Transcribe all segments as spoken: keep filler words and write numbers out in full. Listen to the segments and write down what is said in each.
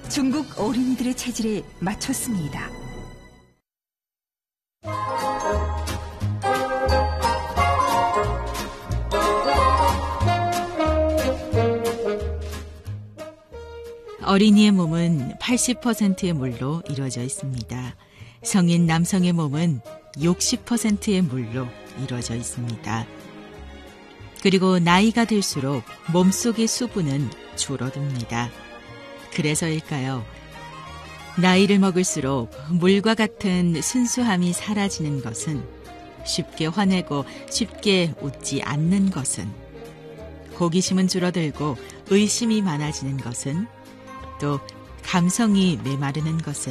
중국 어린이들의 체질에 맞췄습니다. 어린이의 몸은 팔십 퍼센트의 물로 이루어져 있습니다. 성인 남성의 몸은 육십 퍼센트의 물로 이루어져 있습니다. 그리고 나이가 들수록 몸속의 수분은 줄어듭니다. 그래서일까요? 나이를 먹을수록 물과 같은 순수함이 사라지는 것은, 쉽게 화내고 쉽게 웃지 않는 것은, 호기심은 줄어들고 의심이 많아지는 것은, 또 감성이 메마르는 것은,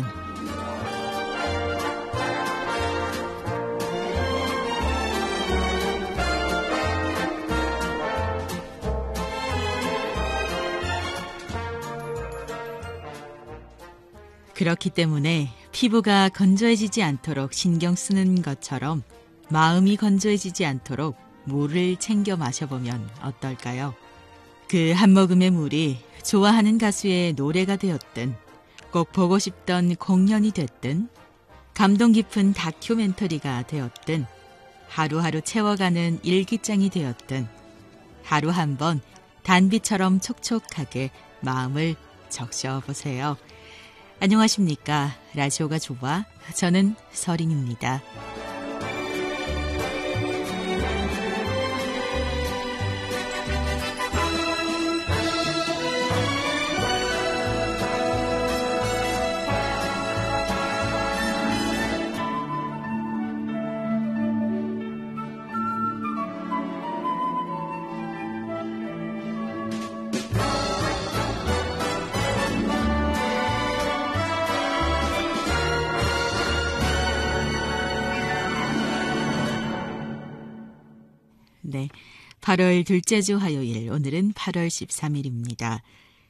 그렇기 때문에 피부가 건조해지지 않도록 신경 쓰는 것처럼 마음이 건조해지지 않도록 물을 챙겨 마셔보면 어떨까요? 그 한 모금의 물이 좋아하는 가수의 노래가 되었든, 꼭 보고 싶던 공연이 됐든, 감동 깊은 다큐멘터리가 되었든, 하루하루 채워가는 일기장이 되었든, 하루 한 번 단비처럼 촉촉하게 마음을 적셔보세요. 안녕하십니까. 라디오가 좋아. 저는 서린입니다. 네, 팔월 둘째 주 화요일, 오늘은 팔월 십삼일입니다.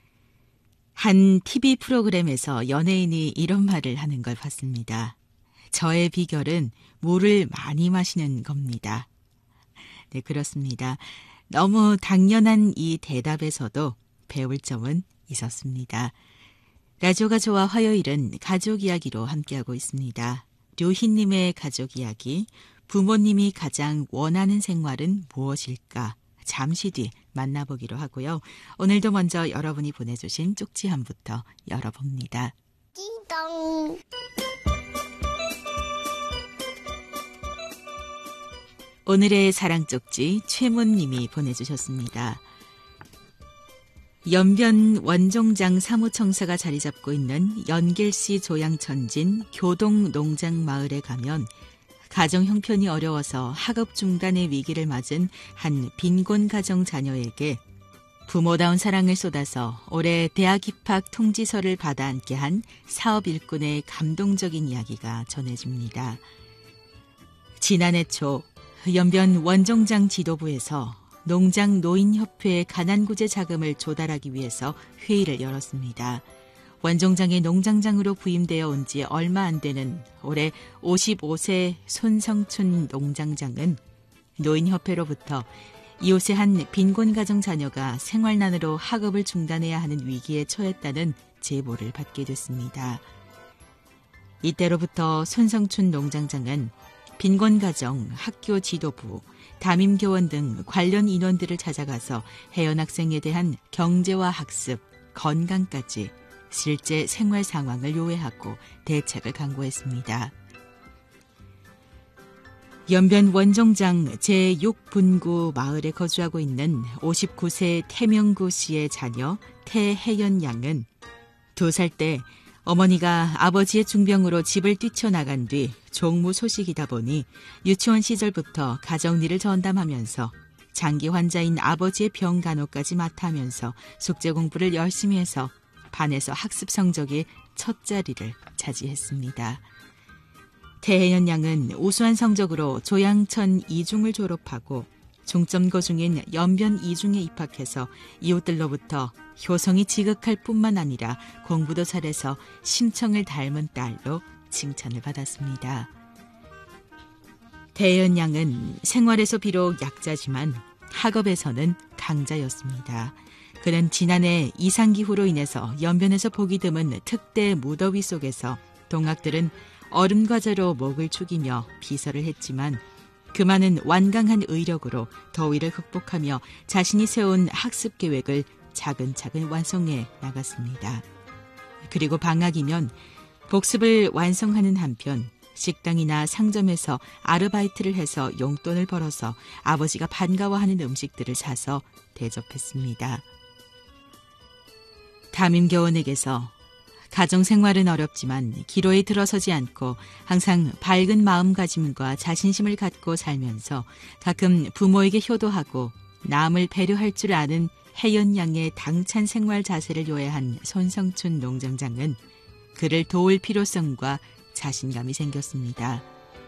한 티비 프로그램에서 연예인이 이런 말을 하는 걸 봤습니다. 저의 비결은 물을 많이 마시는 겁니다. 네, 그렇습니다. 너무 당연한 이 대답에서도 배울 점은 있었습니다. 라디오가 좋아 화요일은 가족 이야기로 함께하고 있습니다. 류희님의 가족 이야기, 부모님이 가장 원하는 생활은 무엇일까? 잠시 뒤 만나보기로 하고요. 오늘도 먼저 여러분이 보내주신 쪽지함부터 열어봅니다. 띵동. 오늘의 사랑 쪽지 최문님이 보내주셨습니다. 연변 원종장 사무청사가 자리 잡고 있는 연길시 조양천진 교동농장 마을에 가면 가정 형편이 어려워서 학업 중단의 위기를 맞은 한 빈곤 가정 자녀에게 부모다운 사랑을 쏟아서 올해 대학 입학 통지서를 받아 앉게 한 사업 일꾼의 감동적인 이야기가 전해집니다. 지난해 초 연변 원종장 지도부에서 농장 노인협회의 가난구제 자금을 조달하기 위해서 회의를 열었습니다. 원종장의 농장장으로 부임되어 온 지 얼마 안 되는 올해 오십오 세 손성춘 농장장은 노인협회로부터 이웃의 한 빈곤가정 자녀가 생활난으로 학업을 중단해야 하는 위기에 처했다는 제보를 받게 됐습니다. 이때로부터 손성춘 농장장은 빈곤가정, 학교 지도부, 담임교원 등 관련 인원들을 찾아가서 해연 학생에 대한 경제와 학습, 건강까지 실제 생활 상황을 요해하고 대책을 강구했습니다. 연변 원종장 제육 분구 마을에 거주하고 있는 오십구 세 태명구 씨의 자녀 태혜연 양은 두 살 때 어머니가 아버지의 중병으로 집을 뛰쳐나간 뒤 종무 소식이다 보니 유치원 시절부터 가정일을 전담하면서 장기 환자인 아버지의 병 간호까지 맡아하면서 숙제 공부를 열심히 해서 반에서 학습 성적이 첫 자리를 차지했습니다. 태혜연 양은 우수한 성적으로 조양천 이중을 졸업하고 중점고 중인 연변 이중에 입학해서 이웃들로부터 효성이 지극할 뿐만 아니라 공부도 잘해서 심청을 닮은 딸로 칭찬을 받았습니다. 태혜연 양은 생활에서 비록 약자지만 학업에서는 강자였습니다. 그는 지난해 이상기후로 인해서 연변에서 보기 드문 특대 무더위 속에서 동학들은 얼음 과자로 목을 축이며 비서를 했지만 그만은 완강한 의력으로 더위를 극복하며 자신이 세운 학습 계획을 차근차근 완성해 나갔습니다. 그리고 방학이면 복습을 완성하는 한편 식당이나 상점에서 아르바이트를 해서 용돈을 벌어서 아버지가 반가워하는 음식들을 사서 대접했습니다. 담임교원에게서 가정생활은 어렵지만 기로에 들어서지 않고 항상 밝은 마음가짐과 자신심을 갖고 살면서 가끔 부모에게 효도하고 남을 배려할 줄 아는 혜연 양의 당찬 생활 자세를 요해한 손성춘 농장장은 그를 도울 필요성과 자신감이 생겼습니다.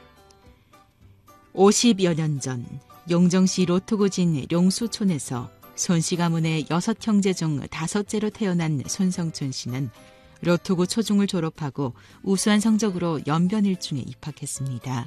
오십여 년 전 용정시 로토구진 용수촌에서 손씨 가문의 여섯 형제 중 다섯째로 태어난 손성춘 씨는 로토구 초중을 졸업하고 우수한 성적으로 연변일중에 입학했습니다.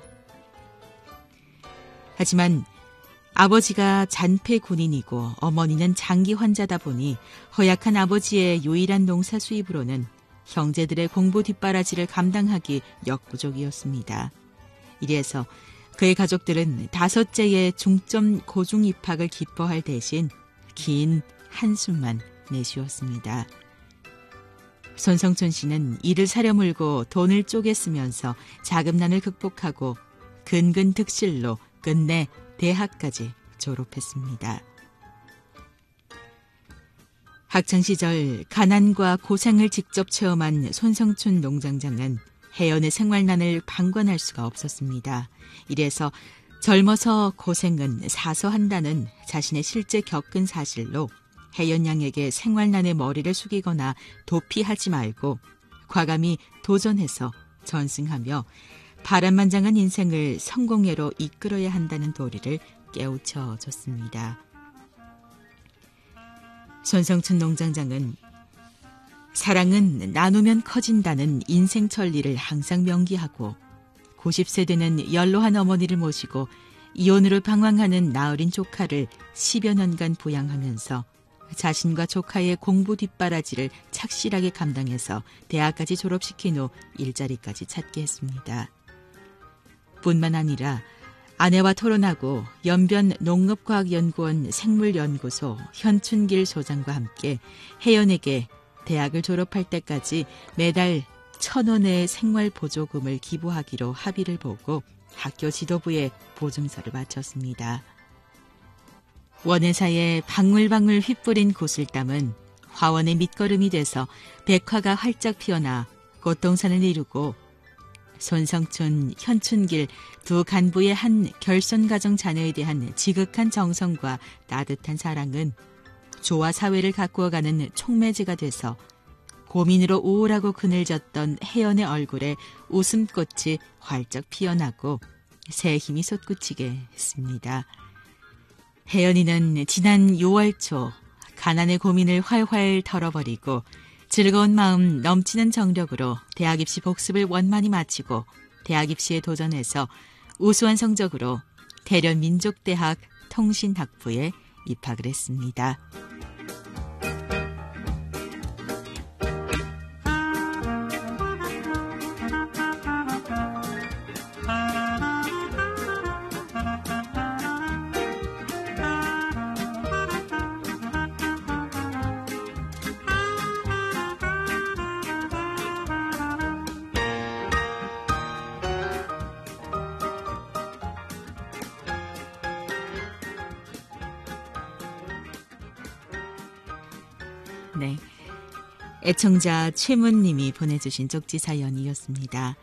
하지만 아버지가 잔폐 군인이고 어머니는 장기 환자다 보니 허약한 아버지의 유일한 농사 수입으로는 형제들의 공부 뒷바라지를 감당하기 역부족이었습니다. 이래서 그의 가족들은 다섯째의 중점 고중 입학을 기뻐할 대신 긴 한숨만 내쉬었습니다. 손성춘 씨는 이를 사려물고 돈을 쪼개 쓰면서 자금난을 극복하고 근근 득실로 끝내 대학까지 졸업했습니다. 학창시절 가난과 고생을 직접 체험한 손성춘 농장장은 혜연의 생활난을 방관할 수가 없었습니다. 이래서 젊어서 고생은 사서 한다는 자신의 실제 겪은 사실로 혜연 양에게 생활난의 머리를 숙이거나 도피하지 말고 과감히 도전해서 전승하며 바람만장한 인생을 성공회로 이끌어야 한다는 도리를 깨우쳐 줬습니다. 손성춘 농장장은 사랑은 나누면 커진다는 인생 천리를 항상 명기하고 구십 세 되는 연로한 어머니를 모시고 이혼으로 방황하는 나으린 조카를 십여 년간 부양하면서 자신과 조카의 공부 뒷바라지를 착실하게 감당해서 대학까지 졸업시킨 후 일자리까지 찾게 했습니다. 뿐만 아니라 아내와 토론하고 연변 농업과학연구원 생물연구소 현춘길 소장과 함께 혜연에게 대학을 졸업할 때까지 매달 천 원의 생활보조금을 기부하기로 합의를 보고 학교 지도부에 보증서를 바쳤습니다. 원예사에 방울방울 휘뿌린 구슬땀은 화원의 밑거름이 돼서 백화가 활짝 피어나 꽃동산을 이루고 손성춘, 현춘길 두 간부의 한 결손가정 자녀에 대한 지극한 정성과 따뜻한 사랑은 조화 사회를 가꾸어가는 촉매제가 돼서 고민으로 우울하고 그늘졌던 혜연의 얼굴에 웃음꽃이 활짝 피어나고 새 힘이 솟구치게 했습니다. 혜연이는 지난 유월 초 가난의 고민을 활활 털어버리고 즐거운 마음 넘치는 정력으로 대학 입시 복습을 원만히 마치고 대학 입시에 도전해서 우수한 성적으로 대련민족대학 통신학부에 입학을 했습니다. 네, 애청자 최문님이 보내주신 쪽지 사연이었습니다.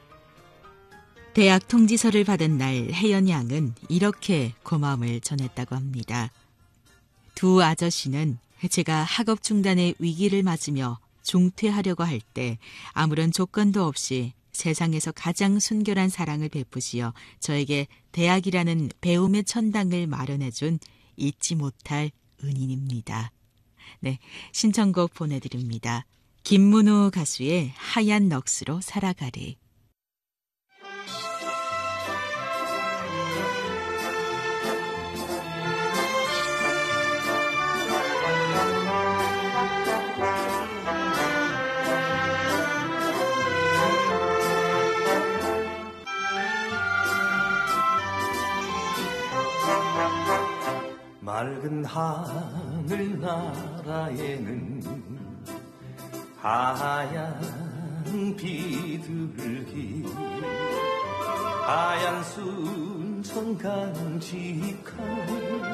대학 통지서를 받은 날 혜연 양은 이렇게 고마움을 전했다고 합니다. 두 아저씨는 제가 학업 중단의 위기를 맞으며 중퇴하려고 할 때 아무런 조건도 없이 세상에서 가장 순결한 사랑을 베푸시어 저에게 대학이라는 배움의 천당을 마련해준 잊지 못할 은인입니다. 네, 신청곡 보내드립니다. 김문우 가수의 하얀 넋으로 살아가리. 맑은 하늘 나라에는 하얀 비둘기 하얀 순천 강직한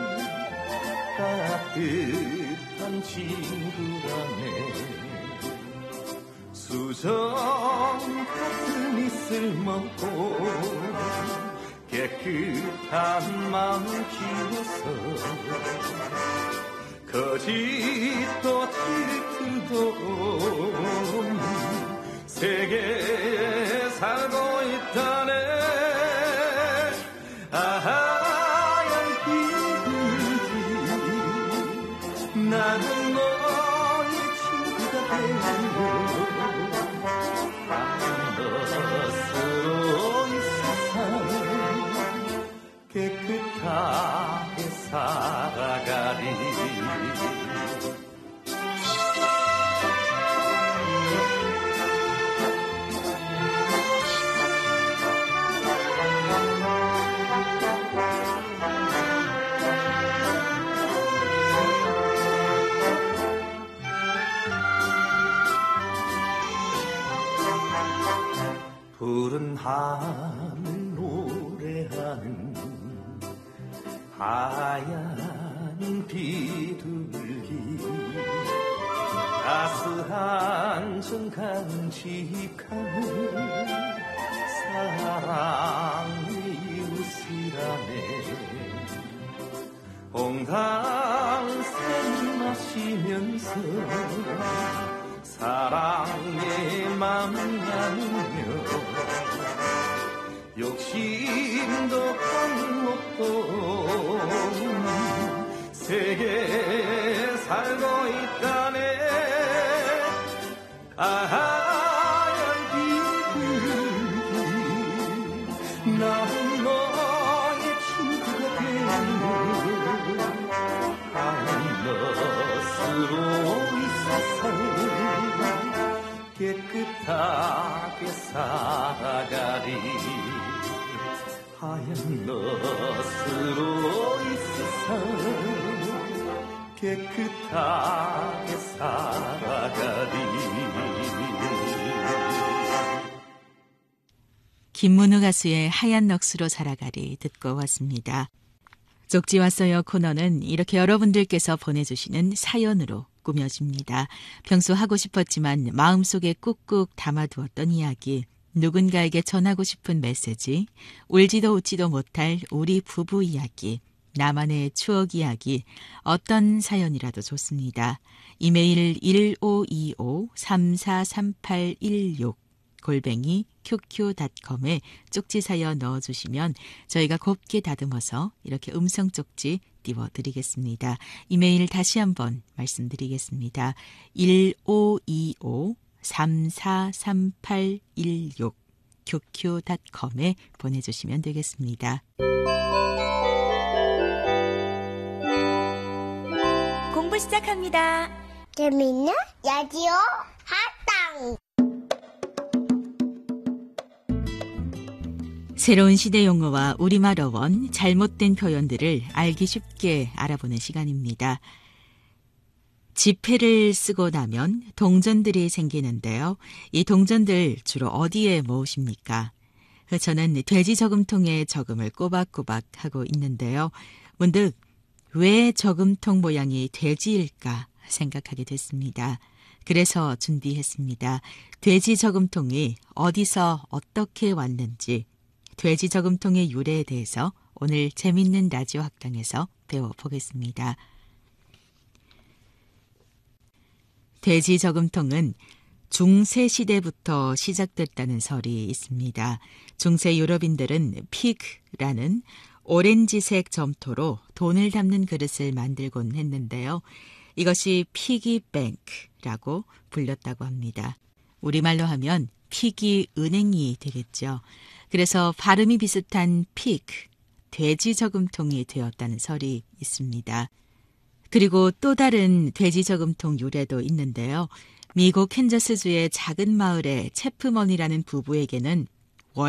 따뜻한 친구라네 수정 같은 이슬 먹고 깨끗한 마음 키워서 거짓도 질투도 없는 세계에 살고 있다네 하얀 비둘기 나는 너의 친구가 되고 너스로 이 세상 깨끗하게 살아가리 푸른 하늘 노래하는 하얀 비둘기 따스한 정강직한 사랑의 이웃이라네 홍당샘 마시면서 사랑의 맘 나누며 욕심도 한몫도 없는 세계에 살고 있다네 하얀 비둘기 나는 너의 친구가 되는 하얀 너스로 이 세상 깨끗하게 살아가리 하얀 너스로 이 세상 깨끗하게 살아가리 김문우 가수의 하얀 넋으로 살아가리 듣고 왔습니다. 쪽지 왔어요 코너는 이렇게 여러분들께서 보내주시는 사연으로 꾸며집니다. 평소 하고 싶었지만 마음속에 꾹꾹 담아두었던 이야기, 누군가에게 전하고 싶은 메시지, 울지도 웃지도 못할 우리 부부 이야기, 나만의 추억 이야기, 어떤 사연이라도 좋습니다. 이메일 일오이오 삼사삼팔일육 골뱅이 큐큐닷컴에 쪽지 사연 넣어주시면 저희가 곱게 다듬어서 이렇게 음성 쪽지 띄워드리겠습니다. 이메일 다시 한번 말씀드리겠습니다. 일오이오 삼사삼팔일육 큐큐닷컴에 보내주시면 되겠습니다. 공부 시작합니다. 재밌는 라디오 학당 새로운 시대 용어와 우리말 어원, 잘못된 표현들을 알기 쉽게 알아보는 시간입니다. 지폐를 쓰고 나면 동전들이 생기는데요. 이 동전들 주로 어디에 모으십니까? 저는 돼지 저금통에 저금을 꼬박꼬박 하고 있는데요. 문득 왜 저금통 모양이 돼지일까 생각하게 됐습니다. 그래서 준비했습니다. 돼지 저금통이 어디서 어떻게 왔는지, 돼지 저금통의 유래에 대해서 오늘 재밌는 라디오 학당에서 배워보겠습니다. 돼지 저금통은 중세 시대부터 시작됐다는 설이 있습니다. 중세 유럽인들은 피그라는 오렌지색 점토로 돈을 담는 그릇을 만들곤 했는데요. 이것이 피기뱅크라고 불렸다고 합니다. 우리말로 하면 피기 은행이 되겠죠. 그래서 발음이 비슷한 피그, 돼지 저금통이 되었다는 설이 있습니다. 그리고 또 다른 돼지 저금통 유래도 있는데요. 미국 캔자스주의 작은 마을의 체프먼이라는 부부에게는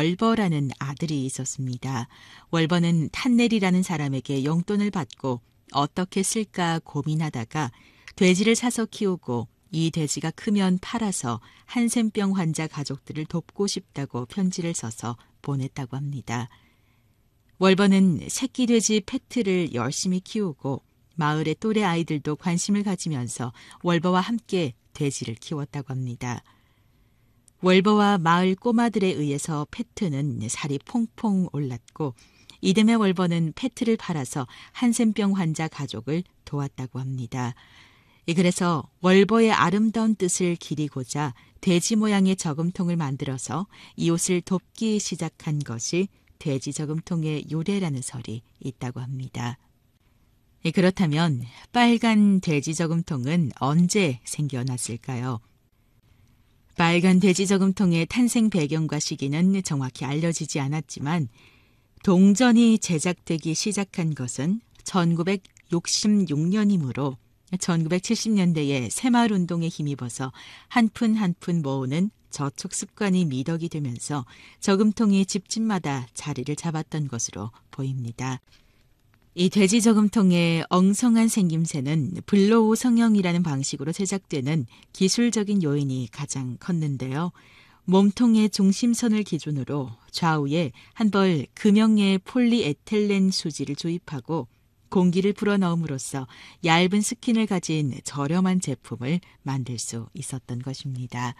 월버라는 아들이 있었습니다. 월버는 탄넬이라는 사람에게 용돈을 받고 어떻게 쓸까 고민하다가 돼지를 사서 키우고 이 돼지가 크면 팔아서 한센병 환자 가족들을 돕고 싶다고 편지를 써서 보냈다고 합니다. 월버는 새끼 돼지 패트를 열심히 키우고 마을의 또래 아이들도 관심을 가지면서 월버와 함께 돼지를 키웠다고 합니다. 월버와 마을 꼬마들에 의해서 패트는 살이 퐁퐁 올랐고 이듬해 월버는 패트를 팔아서 한센병 환자 가족을 도왔다고 합니다. 그래서 월버의 아름다운 뜻을 기리고자 돼지 모양의 저금통을 만들어서 이웃을 돕기 시작한 것이 돼지 저금통의 유래라는 설이 있다고 합니다. 그렇다면 빨간 돼지 저금통은 언제 생겨났을까요? 빨간 돼지 저금통의 탄생 배경과 시기는 정확히 알려지지 않았지만 동전이 제작되기 시작한 것은 천구백육십육 년이므로 천구백칠십 년대에 새마을운동에 힘입어서 한 푼 한 푼 모으는 저축 습관이 미덕이 되면서 저금통이 집집마다 자리를 잡았던 것으로 보입니다. 이 돼지 저금통의 엉성한 생김새는 블로우 성형이라는 방식으로 제작되는 기술적인 요인이 가장 컸는데요. 몸통의 중심선을 기준으로 좌우에 한 벌 금형의 폴리에틸렌 수지를 조입하고 공기를 불어넣음으로써 얇은 스킨을 가진 저렴한 제품을 만들 수 있었던 것입니다.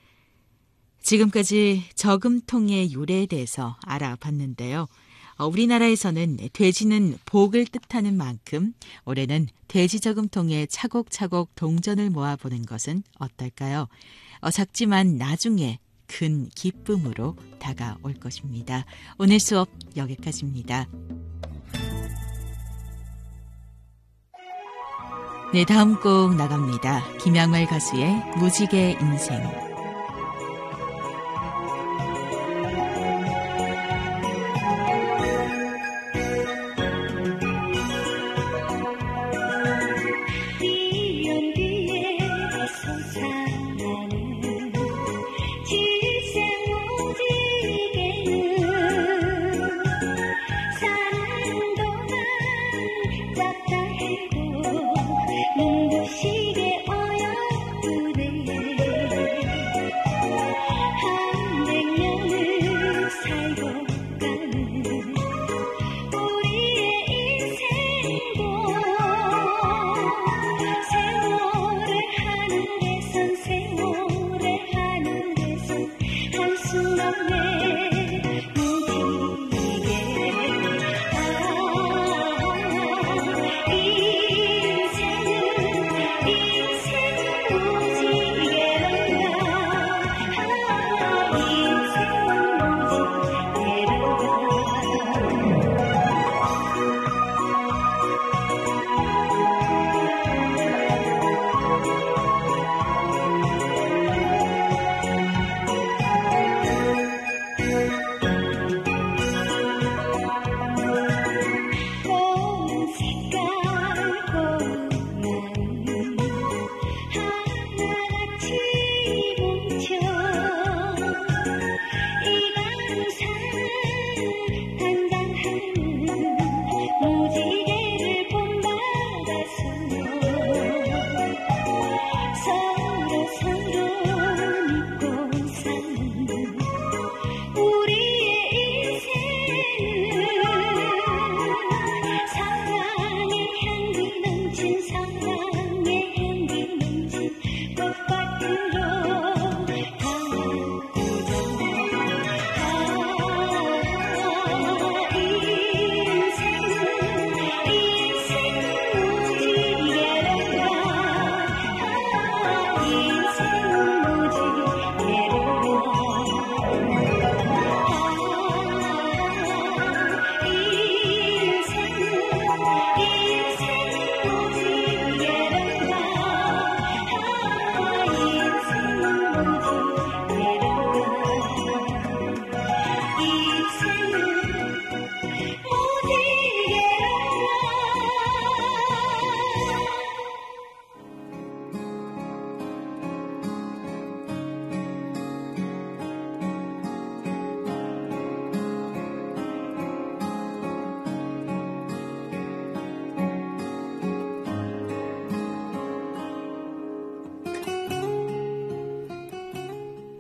지금까지 저금통의 유래에 대해서 알아봤는데요. 우리나라에서는 돼지는 복을 뜻하는 만큼 올해는 돼지 저금통에 차곡차곡 동전을 모아보는 것은 어떨까요? 어, 작지만 나중에 큰 기쁨으로 다가올 것입니다. 오늘 수업 여기까지입니다. 네, 다음 곡 나갑니다. 김양월 가수의 무지개 인생.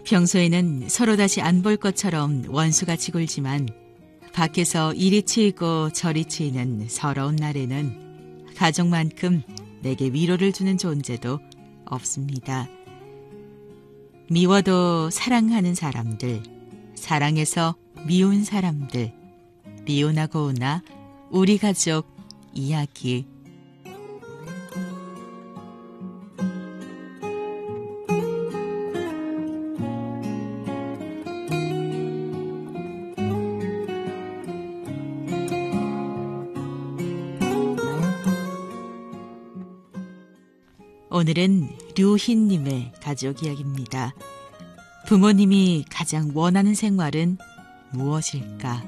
평소에는 서로 다시 안 볼 것처럼 원수같이 굴지만 밖에서 이리 치이고 저리 치이는 서러운 날에는 가족만큼 내게 위로를 주는 존재도 없습니다. 미워도 사랑하는 사람들, 사랑해서 미운 사람들, 미우나 고우나 우리 가족 이야기. 오늘은 류희님의 가족 이야기입니다. 부모님이 가장 원하는 생활은 무엇일까?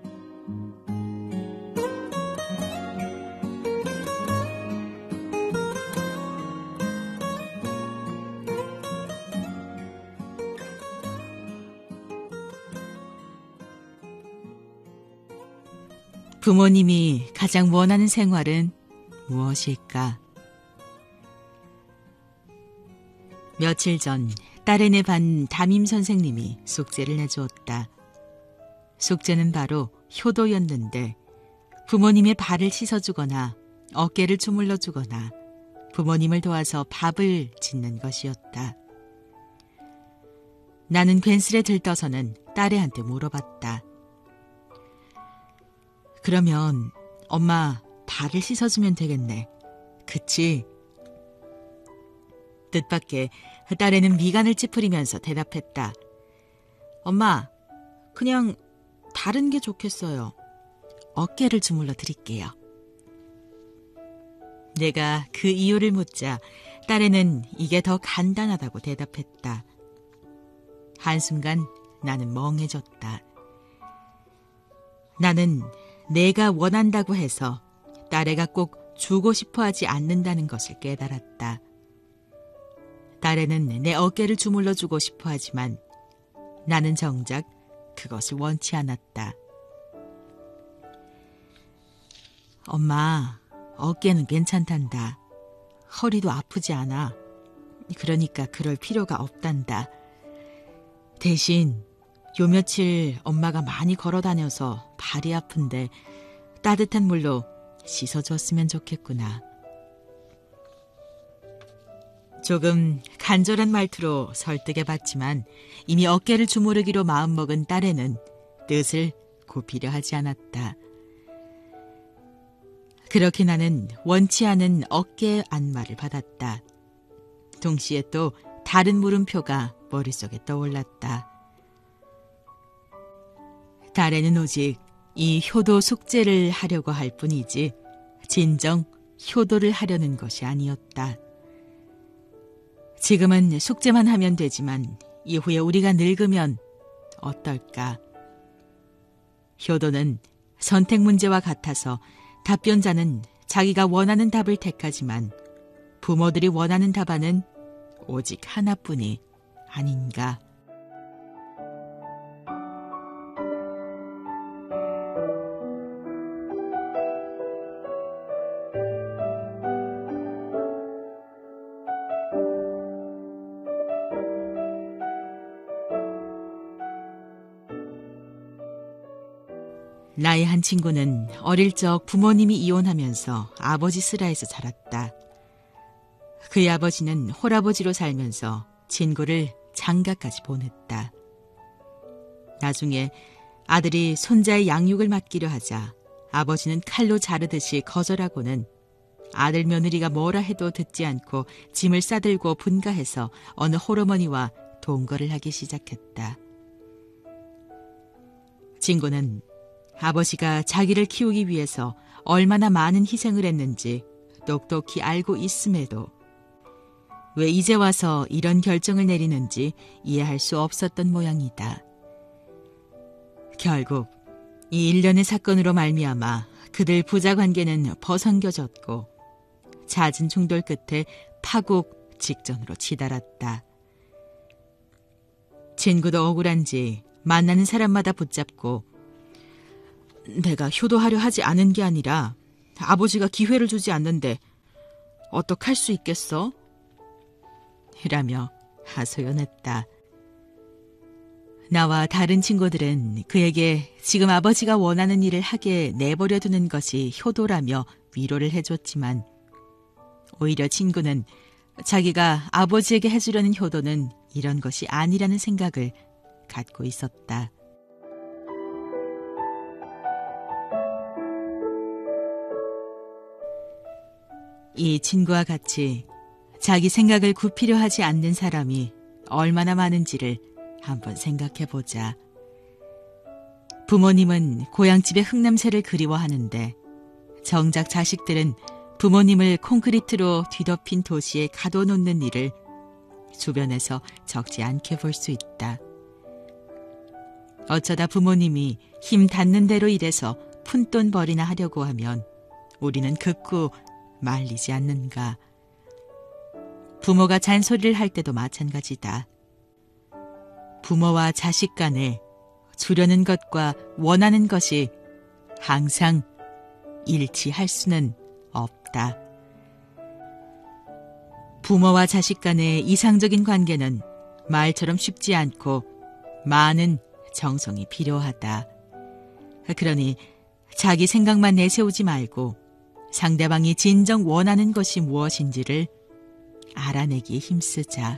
부모님이 가장 원하는 생활은 무엇일까? 며칠 전 딸애네 반 담임 선생님이 숙제를 내주었다. 숙제는 바로 효도였는데 부모님의 발을 씻어주거나 어깨를 주물러주거나 부모님을 도와서 밥을 짓는 것이었다. 나는 괜스레 들떠서는 딸애한테 물어봤다. 그러면 엄마 발을 씻어주면 되겠네. 그치? 뜻밖의 딸애는 미간을 찌푸리면서 대답했다. 엄마, 그냥 다른 게 좋겠어요. 어깨를 주물러 드릴게요. 내가 그 이유를 묻자 딸애는 이게 더 간단하다고 대답했다. 한순간 나는 멍해졌다. 나는 내가 원한다고 해서 딸애가 꼭 주고 싶어 하지 않는다는 것을 깨달았다. 딸애는 내 어깨를 주물러 주고 싶어 하지만 나는 정작 그것을 원치 않았다. 엄마, 어깨는 괜찮단다. 허리도 아프지 않아. 그러니까 그럴 필요가 없단다. 대신 요 며칠 엄마가 많이 걸어 다녀서 발이 아픈데 따뜻한 물로 씻어줬으면 좋겠구나. 조금 간절한 말투로 설득해봤지만 이미 어깨를 주무르기로 마음먹은 딸애는 뜻을 굽히려 하지 않았다. 그렇게 나는 원치 않은 어깨 안마를 받았다. 동시에 또 다른 물음표가 머릿속에 떠올랐다. 딸애는 오직 이 효도 숙제를 하려고 할 뿐이지 진정 효도를 하려는 것이 아니었다. 지금은 숙제만 하면 되지만 이후에 우리가 늙으면 어떨까? 효도는 선택 문제와 같아서 답변자는 자기가 원하는 답을 택하지만 부모들이 원하는 답안은 오직 하나뿐이 아닌가? 나의 한 친구는 어릴 적 부모님이 이혼하면서 아버지 슬하에서 자랐다. 그의 아버지는 홀아버지로 살면서 친구를 장가까지 보냈다. 나중에 아들이 손자의 양육을 맡기려 하자 아버지는 칼로 자르듯이 거절하고는 아들 며느리가 뭐라 해도 듣지 않고 짐을 싸들고 분가해서 어느 홀어머니와 동거를 하기 시작했다. 친구는 아버지가 자기를 키우기 위해서 얼마나 많은 희생을 했는지 똑똑히 알고 있음에도 왜 이제 와서 이런 결정을 내리는지 이해할 수 없었던 모양이다. 결국 이 일련의 사건으로 말미암아 그들 부자 관계는 버성겨졌고 잦은 충돌 끝에 파국 직전으로 치달았다. 친구도 억울한지 만나는 사람마다 붙잡고 내가 효도하려 하지 않은 게 아니라 아버지가 기회를 주지 않는데 어떡할 수 있겠어? 라며 하소연했다. 나와 다른 친구들은 그에게 지금 아버지가 원하는 일을 하게 내버려 두는 것이 효도라며 위로를 해줬지만 오히려 친구는 자기가 아버지에게 해주려는 효도는 이런 것이 아니라는 생각을 갖고 있었다. 이 친구와 같이 자기 생각을 굽히려 하지 않는 사람이 얼마나 많은지를 한번 생각해 보자. 부모님은 고향집의 흙냄새를 그리워하는데 정작 자식들은 부모님을 콘크리트로 뒤덮인 도시에 가둬놓는 일을 주변에서 적지 않게 볼 수 있다. 어쩌다 부모님이 힘 닿는 대로 일해서 푼돈벌이나 하려고 하면 우리는 극구 말리지 않는가. 부모가 잔소리를 할 때도 마찬가지다. 부모와 자식 간에 주려는 것과 원하는 것이 항상 일치할 수는 없다. 부모와 자식 간의 이상적인 관계는 말처럼 쉽지 않고 많은 정성이 필요하다. 그러니 자기 생각만 내세우지 말고 상대방이 진정 원하는 것이 무엇인지를 알아내기에 힘쓰자.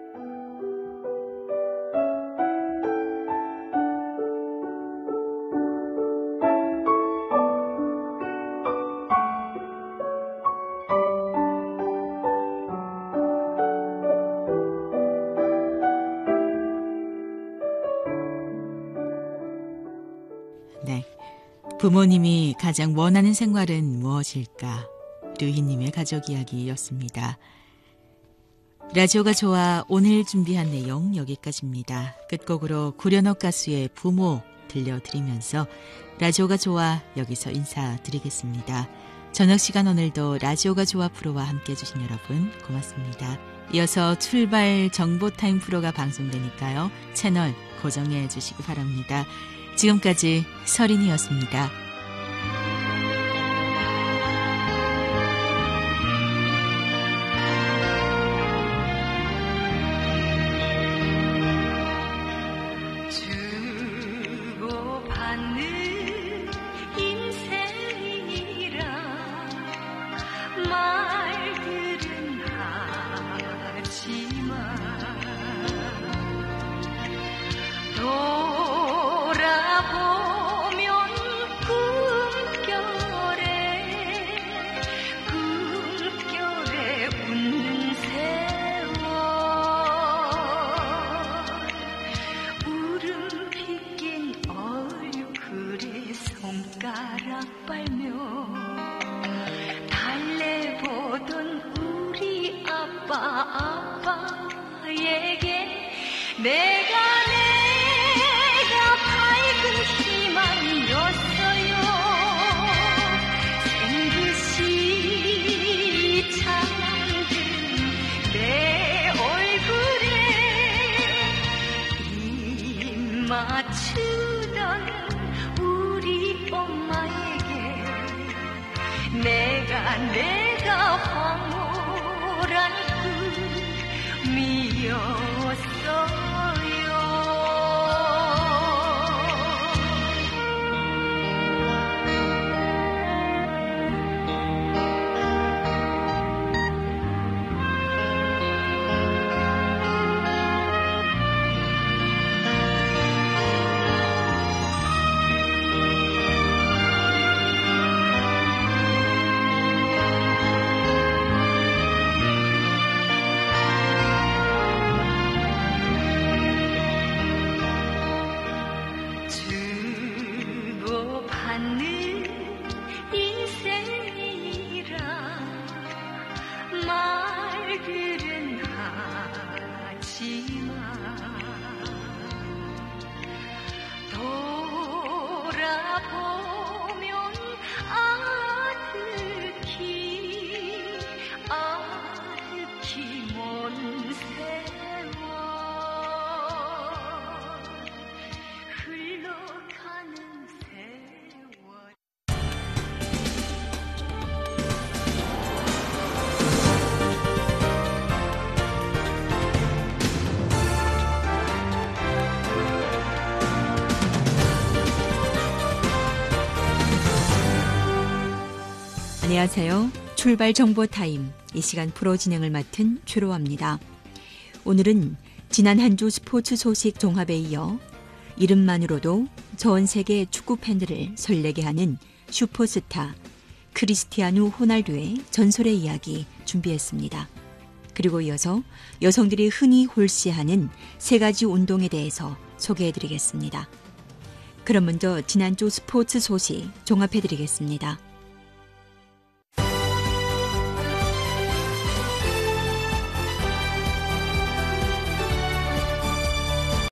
네, 부모님이 가장 원하는 생활은 무엇일까? 류희님의 가족 이야기였습니다. 라디오가 좋아 오늘 준비한 내용 여기까지입니다. 끝곡으로 구련옥 가수의 부모 들려드리면서 라디오가 좋아 여기서 인사드리겠습니다. 저녁 시간 오늘도 라디오가 좋아 프로와 함께 해주신 여러분 고맙습니다. 이어서 출발 정보타임 프로가 방송되니까요. 채널 고정해 주시기 바랍니다. 지금까지 서린이었습니다. 손가락 빨며 달래보던 우리 아빠 아빠에게 내가 내가 밝은 희망이었어요. 생긋이 잠든 내 얼굴에 입 맞추던 엄마에게 내가 내가 황홀한 꿈이었어요. 안녕하세요. 출발 정보 타임. 이 시간 프로 진행을 맡은 최로아입니다. 오늘은 지난 한 주 스포츠 소식 종합에 이어 이름만으로도 전 세계 축구 팬들을 설레게 하는 슈퍼스타 크리스티아누 호날두의 전설의 이야기 준비했습니다. 그리고 이어서 여성들이 흔히 홀씨하는 세 가지 운동에 대해서 소개해드리겠습니다. 그럼 먼저 지난주 스포츠 소식 종합해드리겠습니다.